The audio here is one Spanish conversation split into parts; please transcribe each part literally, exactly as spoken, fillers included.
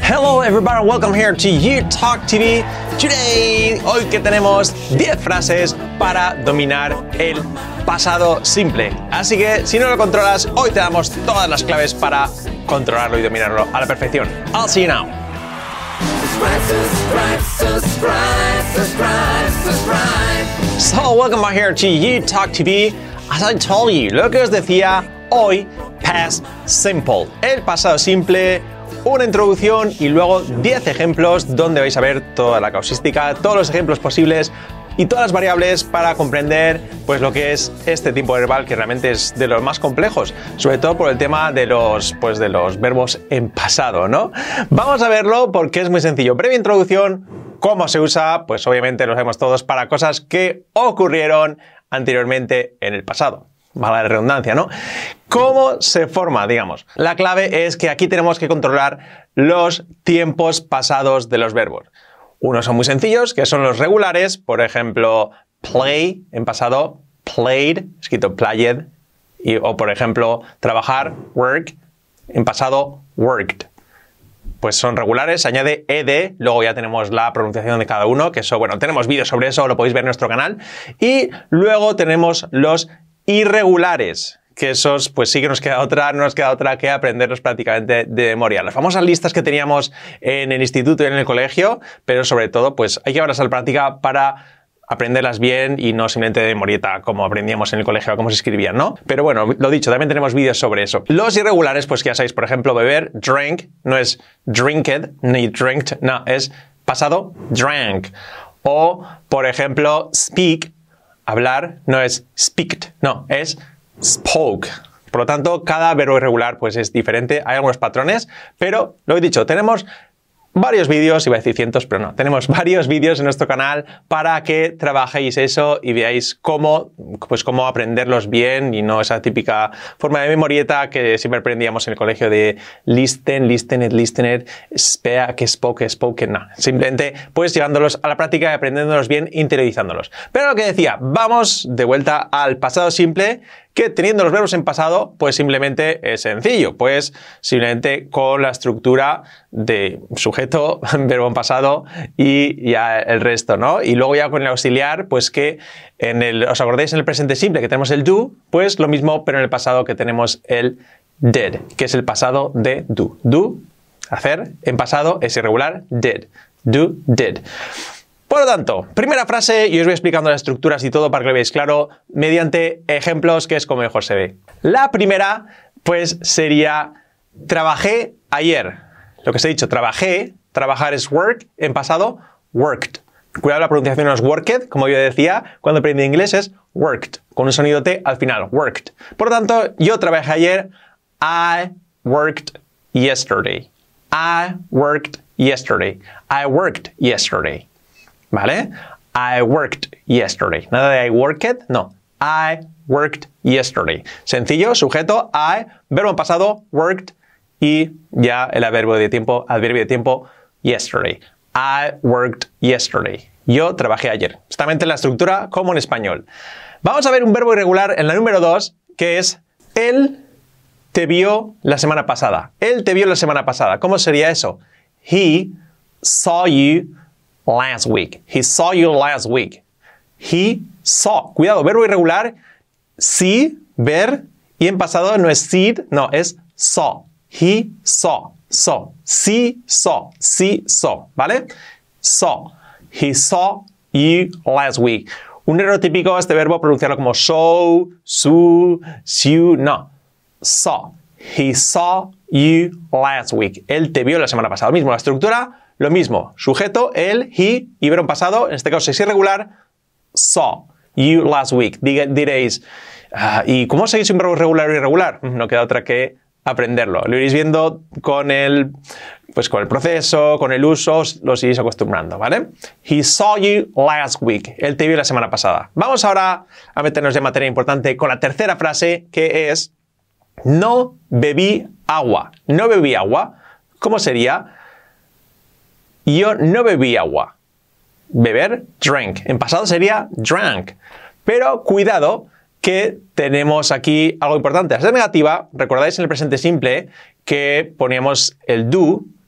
Hello everybody, welcome here to YouTalk T V. Today, hoy que tenemos diez frases para dominar el pasado simple. Así que si no lo controlas, hoy te damos todas las claves para controlarlo y dominarlo a la perfección. I'll see you now. Subscribe, subscribe, subscribe, subscribe. So, welcome back here to YouTalk T V. As I told you, lo que os decía hoy, past simple. El pasado simple, una introducción y luego diez ejemplos donde vais a ver toda la causística, todos los ejemplos posibles y todas las variables para comprender pues lo que es este tiempo verbal, que realmente es de los más complejos, sobre todo por el tema de los, pues de los verbos en pasado, ¿no? Vamos a verlo porque es muy sencillo. Breve introducción, cómo se usa, pues obviamente lo sabemos todos, para cosas que ocurrieron anteriormente en el pasado. Mala redundancia, ¿no? ¿Cómo se forma, digamos? La clave es que aquí tenemos que controlar los tiempos pasados de los verbos. Unos son muy sencillos, que son los regulares, por ejemplo, play, en pasado, played, escrito played, y, o por ejemplo, trabajar, work, en pasado, worked. Pues son regulares, se añade ed, luego ya tenemos la pronunciación de cada uno, que eso, bueno, tenemos vídeos sobre eso, lo podéis ver en nuestro canal, y luego tenemos los irregulares, que esos pues sí que nos queda otra, no nos queda otra que aprenderlos prácticamente de memoria. Las famosas listas que teníamos en el instituto y en el colegio, pero sobre todo pues hay que llevarlas a la práctica para aprenderlas bien y no simplemente de memorieta como aprendíamos en el colegio, cómo se escribían, ¿no? Pero bueno, lo dicho, también tenemos vídeos sobre eso. Los irregulares, pues que ya sabéis, por ejemplo, beber, drank, no es drinked, ni drinked, no, es pasado, drank. O, por ejemplo, speak, hablar, no es speaked, no, es spoke. Por lo tanto, cada verbo irregular pues es diferente, hay algunos patrones, pero lo he dicho, tenemos varios vídeos, iba a decir cientos, pero no, tenemos varios vídeos en nuestro canal para que trabajéis eso y veáis cómo, pues cómo aprenderlos bien y no esa típica forma de memorieta que siempre aprendíamos en el colegio de listen, listened, listened, speak, spoke, spoken, no. Simplemente pues llevándolos a la práctica y aprendiéndolos bien, interiorizándolos. Pero lo que decía, vamos de vuelta al pasado simple, que teniendo los verbos en pasado, pues simplemente es sencillo, pues simplemente con la estructura de sujeto, verbo en pasado y ya el resto, ¿no? Y luego ya con el auxiliar, pues que en el, ¿os acordáis en el presente simple que tenemos el do? Pues lo mismo, pero en el pasado que tenemos el did, que es el pasado de do. Do, hacer, en pasado es irregular, did, do, did. Por lo tanto, primera frase, y os voy explicando las estructuras y todo para que lo veáis claro, mediante ejemplos, que es como mejor se ve. La primera, pues, sería trabajé ayer. Lo que os he dicho, trabajé, trabajar es work, en pasado, worked. Cuidado, la pronunciación no es worked, como yo decía, cuando aprendí inglés es worked, con un sonido T al final, worked. Por lo tanto, yo trabajé ayer, I worked yesterday. I worked yesterday. I worked yesterday. ¿Vale? I worked yesterday. Nada de I worked, no. I worked yesterday. Sencillo, sujeto, I, verbo en pasado, worked, y ya el adverbio de tiempo, adverbio de tiempo, yesterday. I worked yesterday. Yo trabajé ayer. Justamente la estructura como en español. Vamos a ver un verbo irregular en la número dos, que es él te vio la semana pasada. Él te vio la semana pasada. ¿Cómo sería eso? He saw you last week. He saw you last week. He saw. Cuidado, verbo irregular. See, ver. Y en pasado no es see, no, es saw. He saw. Saw. See, saw. See, saw. ¿Vale? Saw. He saw you last week. Un error típico es este verbo pronunciarlo como saw, saw, saw. No. Saw. He saw you last week. Él te vio la semana pasada. Lo mismo, la estructura. Lo mismo, sujeto, él, he, y verbo en pasado, en este caso es irregular, saw you last week. Diréis, uh, ¿y cómo seguís un verbo regular o irregular? No queda otra que aprenderlo. Lo iréis viendo con el, pues con el proceso, con el uso, os iréis acostumbrando, ¿vale? He saw you last week. Él te vio la semana pasada. Vamos ahora a meternos en materia importante con la tercera frase, que es no bebí agua. No bebí agua. ¿Cómo sería? Yo no bebí agua. Beber, drank. En pasado sería drank. Pero cuidado que tenemos aquí algo importante. Al ser negativa, recordáis en el presente simple que poníamos el do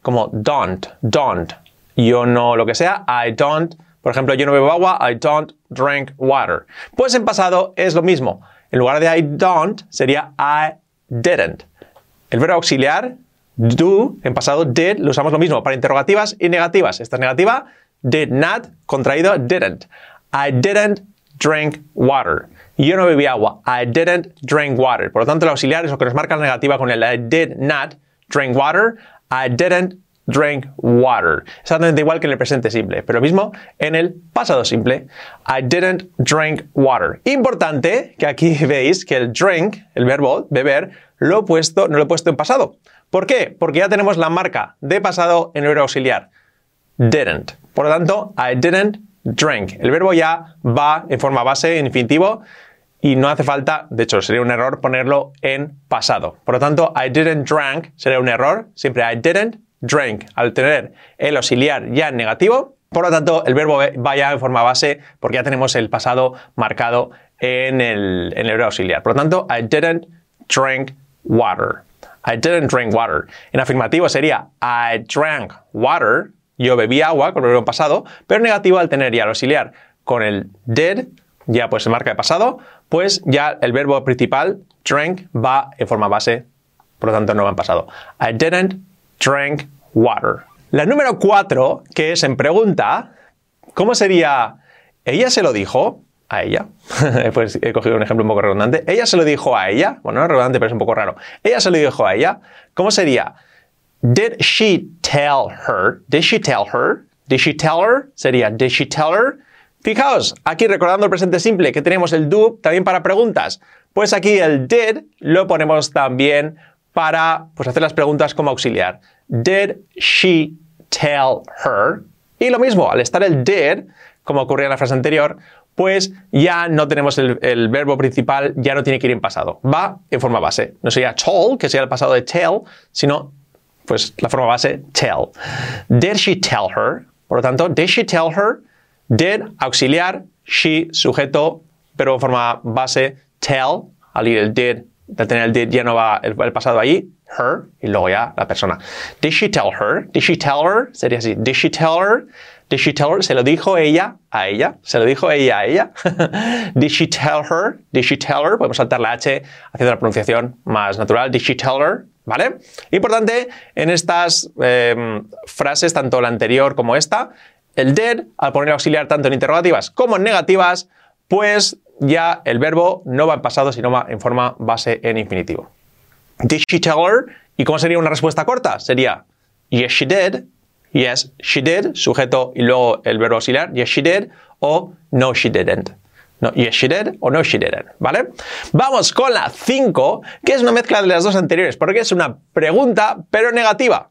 como don't, don't. Yo no lo que sea, I don't. Por ejemplo, yo no bebo agua, I don't drink water. Pues en pasado es lo mismo. En lugar de I don't, sería I didn't. El verbo auxiliar, do, en pasado did, lo usamos lo mismo para interrogativas y negativas. Esta es negativa, did not, contraído, didn't. I didn't drink water. Yo no bebí agua. I didn't drink water. Por lo tanto, el auxiliar es lo que nos marca la negativa con el I did not drink water. I didn't drink water. Exactamente igual que en el presente simple, pero lo mismo en el pasado simple. I didn't drink water. Importante que aquí veis que el drink, el verbo beber, lo he puesto, no lo he puesto en pasado. ¿Por qué? Porque ya tenemos la marca de pasado en el verbo auxiliar. Didn't. Por lo tanto, I didn't drink. El verbo ya va en forma base, en infinitivo, y no hace falta, de hecho, sería un error ponerlo en pasado. Por lo tanto, I didn't drink sería un error. Siempre I didn't drink. Al tener el auxiliar ya en negativo, por lo tanto, el verbo va ya en forma base porque ya tenemos el pasado marcado en el, en el verbo auxiliar. Por lo tanto, I didn't drink water. I didn't drink water. En afirmativo sería I drank water. Yo bebí agua con el verbo en pasado, pero en negativo al tener ya el auxiliar con el did, ya pues se marca de pasado, pues ya el verbo principal, drink, va en forma base, por lo tanto no va en pasado. I didn't drink water. La número cuatro, que es en pregunta, ¿cómo sería? ¿Ella se lo dijo a ella? Pues he cogido un ejemplo un poco redundante. ¿Ella se lo dijo a ella? Bueno, no es redundante, pero es un poco raro. ¿Ella se lo dijo a ella? ¿Cómo sería? Did she tell her? Did she tell her? Did she tell her? Sería, did she tell her? Fijaos, aquí recordando el presente simple que tenemos el do también para preguntas. Pues aquí el did lo ponemos también para pues, hacer las preguntas como auxiliar. Did she tell her? Y lo mismo, al estar el did, como ocurría en la frase anterior, pues ya no tenemos el, el verbo principal, ya no tiene que ir en pasado. Va en forma base. No sería told, que sería el pasado de tell, sino pues la forma base, tell. Did she tell her? Por lo tanto, did she tell her? Did, auxiliar, she, sujeto, pero en forma base, tell, al ir el did, al tener el did ya no va el, el pasado allí, her, y luego ya la persona. Did she tell her? Did she tell her? Sería así, did she tell her? Did she tell her? ¿Se lo dijo ella a ella? ¿Se lo dijo ella a ella? Did she tell her? Did she tell her? Podemos saltar la H haciendo la pronunciación más natural. Did she tell her? ¿Vale? Importante en estas eh, frases, tanto la anterior como esta, el did, al poner auxiliar tanto en interrogativas como en negativas, pues ya el verbo no va en pasado, sino va en forma base en infinitivo. Did she tell her? ¿Y cómo sería una respuesta corta? Sería yes, she did. Yes, she did, sujeto y luego el verbo auxiliar, yes, she did, o no, she didn't. No, yes, she did o no, she didn't, ¿vale? Vamos con la cinco, que es una mezcla de las dos anteriores, porque es una pregunta, pero negativa.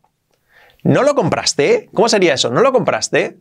¿No lo compraste? ¿Cómo sería eso? ¿No lo compraste?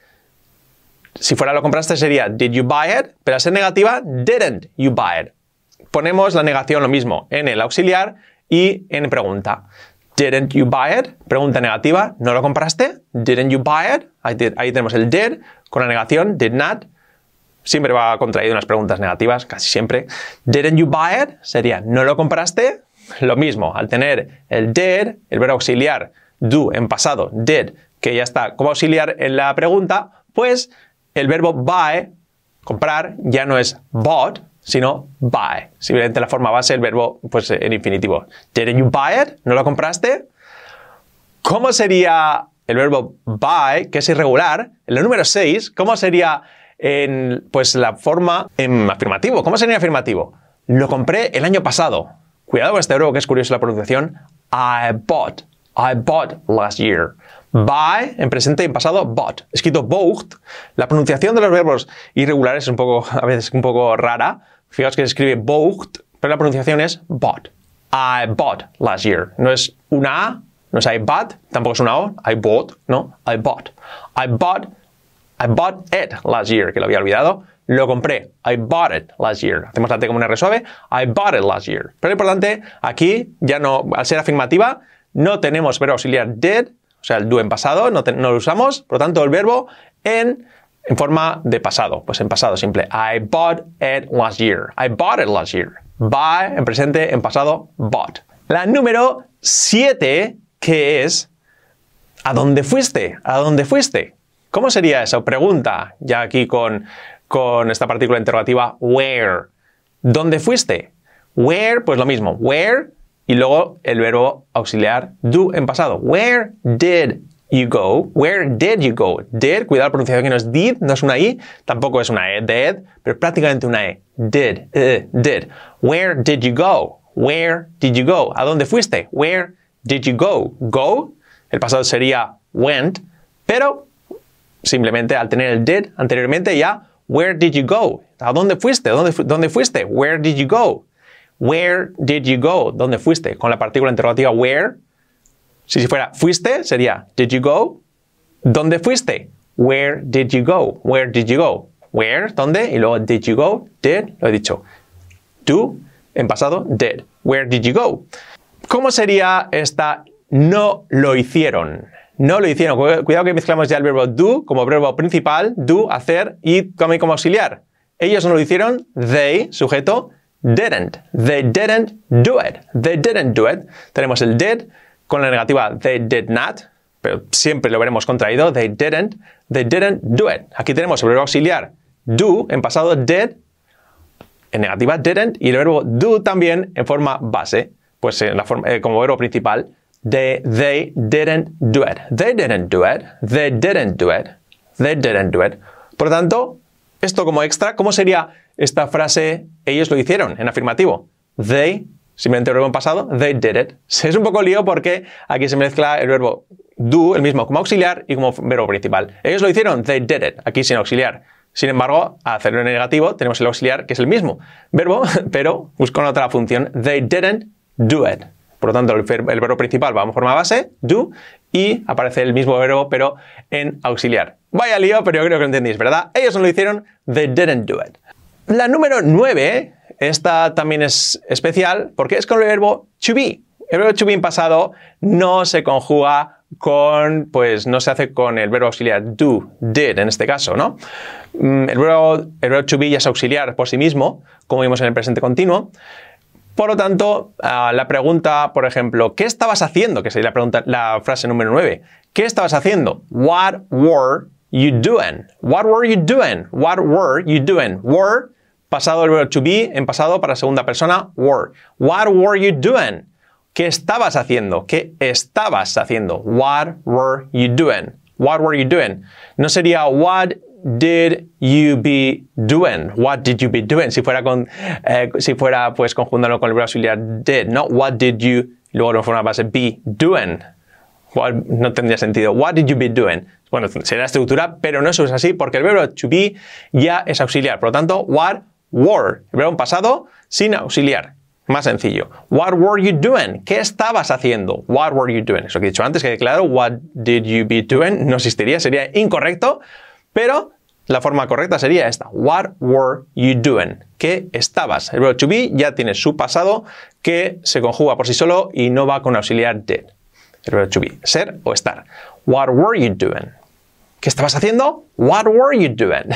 Si fuera lo compraste sería did you buy it, pero al ser negativa, didn't you buy it. Ponemos la negación lo mismo en el auxiliar y en pregunta. Didn't you buy it? Pregunta negativa. ¿No lo compraste? Didn't you buy it? Ahí, did, ahí tenemos el did con la negación. Did not. Siempre va contraído en las preguntas negativas, casi siempre. Didn't you buy it? Sería ¿no lo compraste? Lo mismo. Al tener el did, el verbo auxiliar, do en pasado, did, que ya está como auxiliar en la pregunta, pues el verbo buy, comprar, ya no es bought, sino buy. Simplemente la forma base del verbo pues, en infinitivo. Didn't you buy it? ¿No lo compraste? ¿Cómo sería el verbo buy, que es irregular? En el número seis, ¿cómo sería en, pues, la forma en afirmativo? ¿Cómo sería en afirmativo? Lo compré el año pasado. Cuidado con este verbo que es curioso la pronunciación. I bought. I bought last year. Buy, en presente y en pasado, bought. Escrito bought. La pronunciación de los verbos irregulares es un poco, a veces un poco rara. Fijaos que se escribe bought, pero la pronunciación es bought. I bought last year. No es una A, no es I bought, tampoco es una O. I bought, no. I bought. I bought, I bought it last year, que lo había olvidado. Lo compré. I bought it last year. Hacemos la T como una R suave. I bought it last year. Pero lo importante, aquí, ya no, al ser afirmativa, no tenemos verbo auxiliar did, o sea, el do en pasado, no, te, no lo usamos. Por lo tanto, el verbo en... en forma de pasado, pues en pasado simple. I bought it last year. I bought it last year. Buy, en presente, en pasado, bought. La número siete, que es ¿A dónde fuiste? ¿A dónde fuiste? ¿Cómo sería eso? Pregunta, ya aquí con, con esta partícula interrogativa, where. ¿Dónde fuiste? Where, pues lo mismo, where, y luego el verbo auxiliar do en pasado. Where did you go? Where did you go? Did, cuidado, la pronunciación que no es did, no es una i, tampoco es una e, did, pero prácticamente una e. Did, uh, did. Where did you go? Where did you go? ¿A dónde fuiste? Where did you go? Go, el pasado sería went, pero simplemente al tener el did anteriormente ya, where did you go? ¿A dónde fuiste? ¿Dónde, fu ¿Dónde fuiste? Where did you go? Where did you go? ¿Dónde fuiste? Con la partícula interrogativa where. Si fuera fuiste, sería did you go? ¿Dónde fuiste? Where did you go? Where did you go? Where, ¿dónde? Y luego did you go? Did, lo he dicho. Do, en pasado, did. Where did you go? ¿Cómo sería esta no lo hicieron? No lo hicieron. Cuidado que mezclamos ya el verbo do como verbo principal, do, hacer, y también como auxiliar. Ellos no lo hicieron, they, sujeto, didn't. They didn't do it. They didn't do it. Tenemos el did con la negativa they did not, pero siempre lo veremos contraído. They didn't. They didn't do it. Aquí tenemos el verbo auxiliar do en pasado did, en negativa didn't, y el verbo do también en forma base, pues en la forma, eh, como verbo principal. They, they didn't do it. They didn't do it. They didn't do it. They didn't do it. Por lo tanto, esto como extra, ¿cómo sería esta frase ellos lo hicieron en afirmativo? They, simplemente el verbo en pasado, they did it. Es un poco lío porque aquí se mezcla el verbo do, el mismo como auxiliar y como verbo principal. Ellos lo hicieron, they did it, aquí sin auxiliar. Sin embargo, al hacerlo en negativo tenemos el auxiliar que es el mismo verbo, pero con otra función. They didn't do it. Por lo tanto, el, ver el verbo principal va en forma base, do, y aparece el mismo verbo, pero en auxiliar. Vaya lío, pero yo creo que lo entendéis, ¿verdad? Ellos no lo hicieron, they didn't do it. La número nueve, esta también es especial porque es con el verbo to be. El verbo to be en pasado no se conjuga con, pues no se hace con el verbo auxiliar do, did en este caso, ¿no? El verbo, el verbo to be ya es auxiliar por sí mismo, como vimos en el presente continuo. Por lo tanto, uh, la pregunta, por ejemplo, ¿qué estabas haciendo? Que sería la, pregunta, la frase número nueve. ¿Qué estabas haciendo? What were you doing? What were you doing? What were you doing? Were, pasado el verbo to be, en pasado para segunda persona, were. What were you doing? ¿Qué estabas haciendo? ¿Qué estabas haciendo? What were you doing? What were you doing? No sería what did you be doing? What did you be doing? Si fuera con, eh, si fuera pues conjuntándolo con el verbo auxiliar did, ¿no? What did you, luego de forma base be doing? What, no tendría sentido. What did you be doing? Bueno, será estructura, pero no eso es así porque el verbo to be ya es auxiliar. Por lo tanto, what were, el verbo en pasado sin auxiliar. Más sencillo. What were you doing? ¿Qué estabas haciendo? What were you doing? Eso que he dicho antes, que claro, what did you be doing no existiría, sería incorrecto, pero la forma correcta sería esta. What were you doing? ¿Qué estabas? El verbo to be ya tiene su pasado que se conjuga por sí solo y no va con auxiliar did. El verbo to be, ser o estar. What were you doing? ¿Qué estabas haciendo? What were you doing?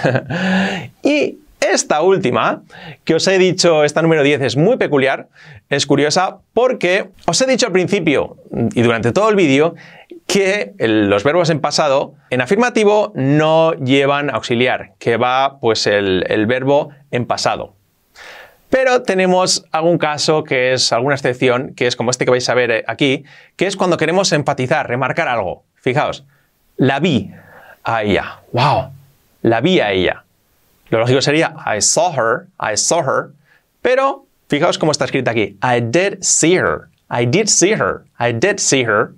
Y esta última, que os he dicho, esta número diez, es muy peculiar, es curiosa, porque os he dicho al principio y durante todo el vídeo que el, los verbos en pasado, en afirmativo, no llevan auxiliar, que va pues el, el verbo en pasado. Pero tenemos algún caso que es alguna excepción, que es como este que vais a ver aquí, que es cuando queremos enfatizar, remarcar algo. Fijaos, la vi a ella. ¡Wow! La vi a ella. Lo lógico sería I saw her, I saw her, pero fijaos cómo está escrito aquí. I did see her, I did see her, I did see her.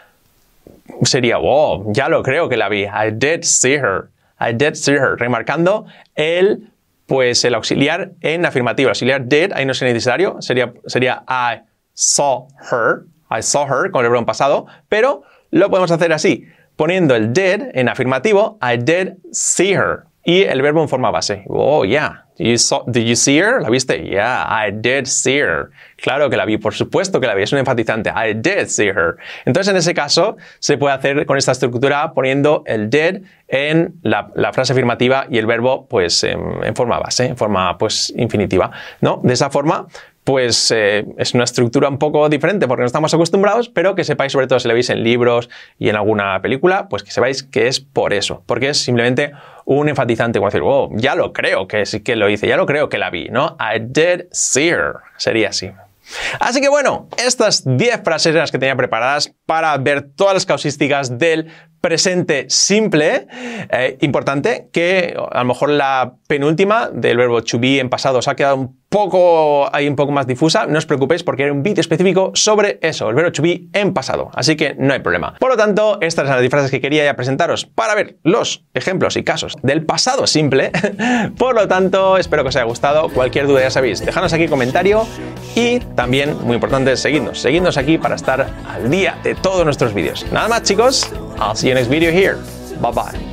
Sería, wow, ya lo creo que la vi. I did see her, I did see her. Remarcando el, pues, el auxiliar en afirmativo. El auxiliar did, ahí no sería necesario, sería, sería I saw her, I saw her, con el verbo en pasado, pero lo podemos hacer así, poniendo el did en afirmativo, I did see her. Y el verbo en forma base. Oh, yeah. You saw, did you see her? ¿La viste? Yeah, I did see her. Claro que la vi, por supuesto que la vi. Es un enfatizante. I did see her. Entonces, en ese caso, se puede hacer con esta estructura poniendo el did en la, la frase afirmativa y el verbo, pues, en, en forma base, en forma, pues, infinitiva, ¿no? De esa forma, pues eh, es una estructura un poco diferente porque no estamos acostumbrados, pero que sepáis, sobre todo si lo veis en libros y en alguna película, pues que sepáis que es por eso, porque es simplemente un enfatizante, como decir, oh, ya lo creo que sí que lo hice, ya lo creo que la vi, ¿no? I did see her. Sería así. Así que bueno, estas diez frases eran las que tenía preparadas para ver todas las causísticas del presente simple. Eh, importante que a lo mejor la penúltima del verbo to be en pasado os ha quedado un poco, ahí un poco más difusa. No os preocupéis porque hay un vídeo específico sobre eso, el verbo to be en pasado. Así que no hay problema. Por lo tanto, estas son las diez frases que quería ya presentaros para ver los ejemplos y casos del pasado simple. Por lo tanto, espero que os haya gustado. Cualquier duda ya sabéis, dejadnos aquí comentario y también, muy importante, seguidnos. Seguidnos aquí para estar al día de todos nuestros vídeos. Nada más, chicos. I'll see you next video here. Bye bye.